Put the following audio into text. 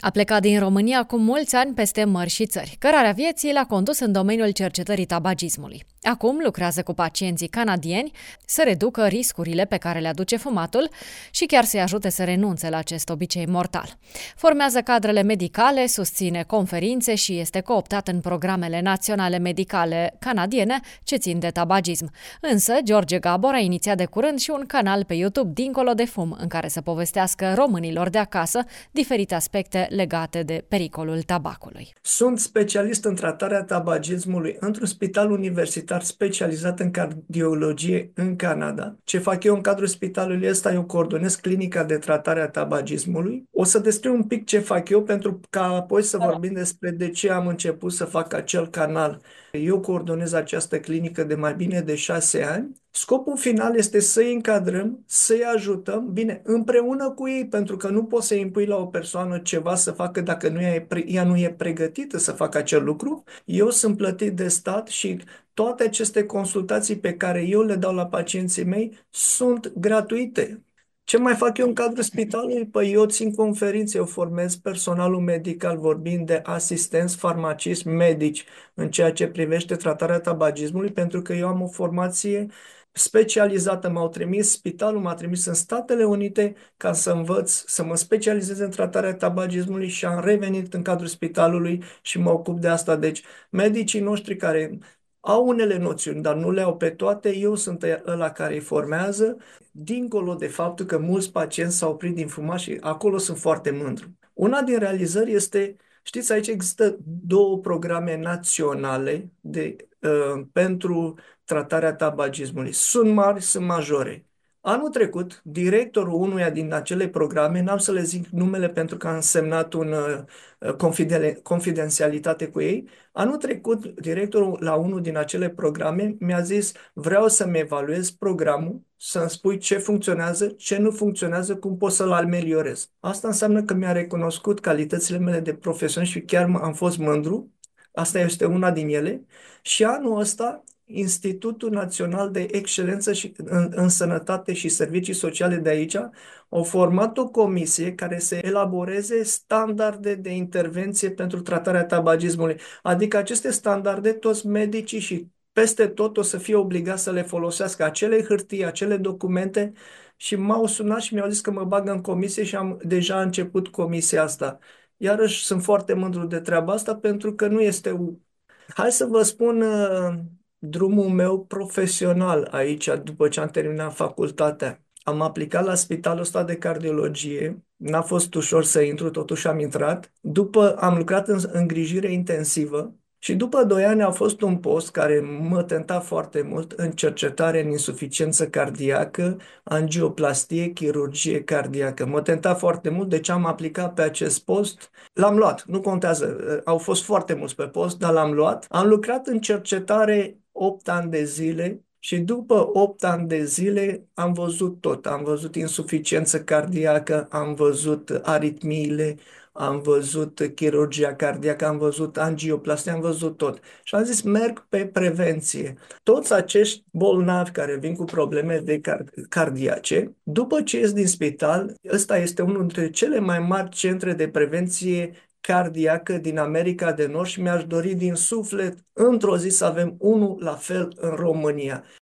A plecat din România cu mulți ani peste mări și țări. Cărarea vieții l-a condus în domeniul cercetării tabagismului. Acum lucrează cu pacienții canadieni să reducă riscurile pe care le aduce fumatul și chiar să-i ajute să renunțe la acest obicei mortal. Formează cadrele medicale, susține conferințe și este cooptat în programele naționale medicale canadiene ce țin de tabagism. Însă, George Gabor a inițiat de curând și un canal pe YouTube Dincolo de fum, în care să povestească românilor de acasă diferite aspecte legate de pericolul tabacului. Sunt specialist în tratarea tabagismului într-un spital universitar specializat în cardiologie în Canada. Ce fac eu în cadrul spitalului ăsta? Eu coordonez clinica de tratare a tabagismului. O să descriu un pic ce fac eu pentru ca apoi să vorbim despre de ce am început să fac acel canal. Eu coordonez această clinică de mai bine de 6 ani. Scopul final este să-i încadrăm, să-i ajutăm, bine, împreună cu ei, pentru că nu poți să impui la o persoană ceva să facă dacă ea nu e pregătită să facă acel lucru. Eu sunt plătit de stat și toate aceste consultații pe care eu le dau la pacienții mei sunt gratuite. Ce mai fac eu în cadrul spitalului? Păi eu țin conferințe, eu formez personalul medical vorbind de asistenți, farmaciști, medici în ceea ce privește tratarea tabagismului, pentru că eu am o formație specializată. Spitalul m-a trimis în Statele Unite ca să învăț, să mă specializez în tratarea tabagismului și am revenit în cadrul spitalului și mă ocup de asta. Deci, medicii noștri care au unele noțiuni, dar nu le au pe toate, eu sunt ăla care îi formează, dincolo de faptul că mulți pacienți s-au oprit din fumat și acolo sunt foarte mândru. Una din realizări este, știți, aici există două programe naționale pentru tratarea tabagismului. Sunt mari, sunt majore. Anul trecut, directorul unuia din acele programe, n-am să le zic numele pentru că am semnat un confidențialitate cu ei, anul trecut, directorul la unul din acele programe mi-a zis: vreau să-mi evaluez programul, să-mi spui ce funcționează, ce nu funcționează, cum pot să-l ameliorez. Asta înseamnă că mi-a recunoscut calitățile mele de profesionist și chiar am fost mândru. Asta este una din ele. Și anul ăsta, Institutul Național de Excelență în Sănătate și Servicii Sociale de aici au format o comisie care să elaboreze standarde de intervenție pentru tratarea tabagismului. Adică aceste standarde, toți medicii și peste tot o să fie obligați să le folosească, acele hârtii, acele documente, și m-au sunat și mi-au zis că mă bagă în comisie și am deja început comisia asta. Iarăși sunt foarte mândru de treaba asta pentru că nu este... Hai să vă spun drumul meu profesional aici, după ce am terminat facultatea. Am aplicat la spitalul ăsta de cardiologie, n-a fost ușor să intru, totuși am intrat. După am lucrat în îngrijire intensivă și după 2 ani a fost un post care mă tenta foarte mult în cercetare în insuficiență cardiacă, angioplastie, chirurgie cardiacă. Mă tenta foarte mult, deci am aplicat pe acest post. L-am luat, nu contează, au fost foarte mulți pe post, dar l-am luat. Am lucrat în cercetare 8 ani de zile și după 8 ani de zile am văzut tot. Am văzut insuficiență cardiacă, am văzut aritmiile, am văzut chirurgia cardiacă, am văzut angioplastie, am văzut tot. Și am zis, merg pe prevenție. Toți acești bolnavi care vin cu probleme cardiace, după ce ies din spital, ăsta este unul dintre cele mai mari centre de prevenție cardiacă din America de Nord și mi-aș dori din suflet într-o zi să avem unul la fel în România.